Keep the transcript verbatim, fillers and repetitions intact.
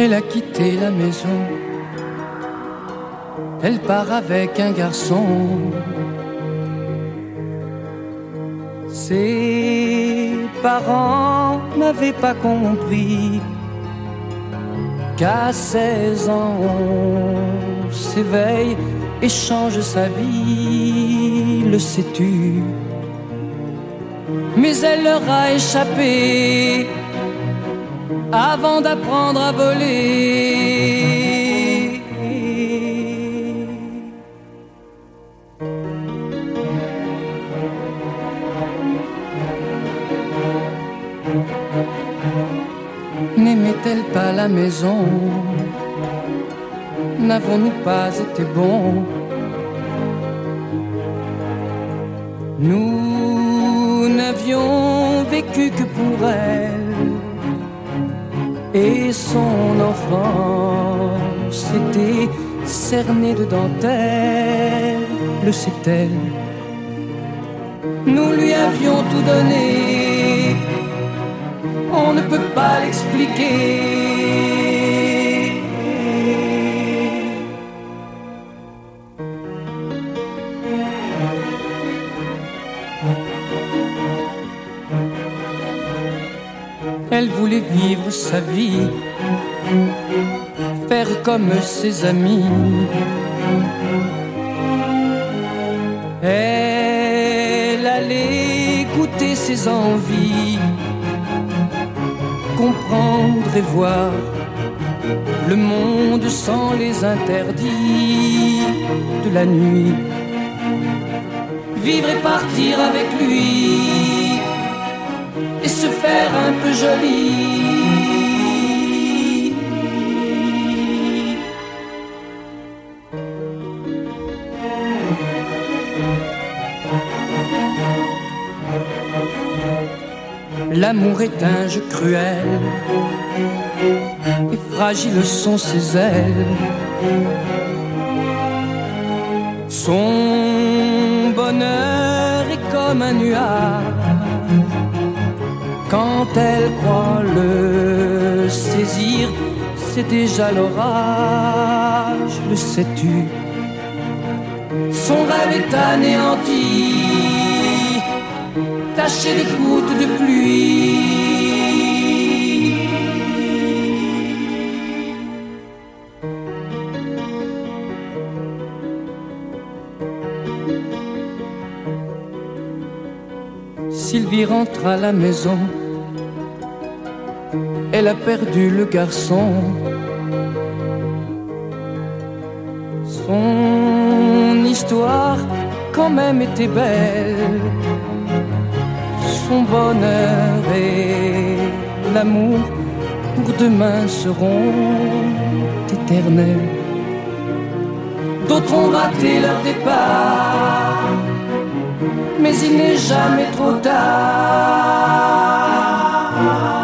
Elle a quitté la maison, elle part avec un garçon. Ses parents n'avaient pas compris qu'à seize ans on s'éveille et change sa vie, le sais-tu? Mais elle leur a échappé avant d'apprendre à voler. N'aimait-elle pas la maison? N'avons-nous pas été bons? Nous n'avions vécu que pour elle, et son enfance était cernée de dentelle, le sait-elle? Nous lui avions tout donné, on ne peut pas l'expliquer. Elle voulait vivre sa vie, faire comme ses amis. Elle allait goûter ses envies, comprendre et voir le monde sans les interdits de la nuit. Vivre et partir avec lui et se faire un peu jolie. L'amour est un jeu cruel et fragiles sont ses ailes. Son bonheur est comme un nuage, quand elle croit le saisir, c'est déjà l'orage, le sais-tu? Son rêve est anéanti, taché de gouttes de pluie. Sylvie rentre à la maison, elle a perdu le garçon. Son histoire quand même était belle, son bonheur et l'amour pour demain seront éternels. D'autres ont raté leur départ, mais il n'est jamais trop tard.